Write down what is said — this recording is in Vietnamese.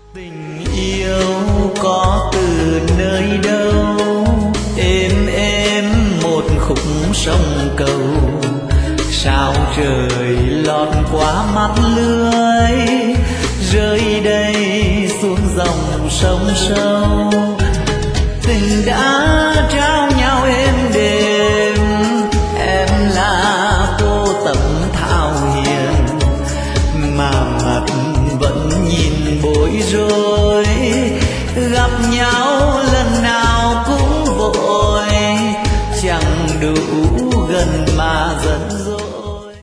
Tình yêu có từ nơi đâu, êm một khúc sông cầu, sao trời lọt qua mắt lưới, rơi đây xuống dòng sông sâu. Tình đã trao nhau êm đềm, em là cô Tấm Thảo Hiền, mà mặt vẫn nhìn bối rối, gặp nhau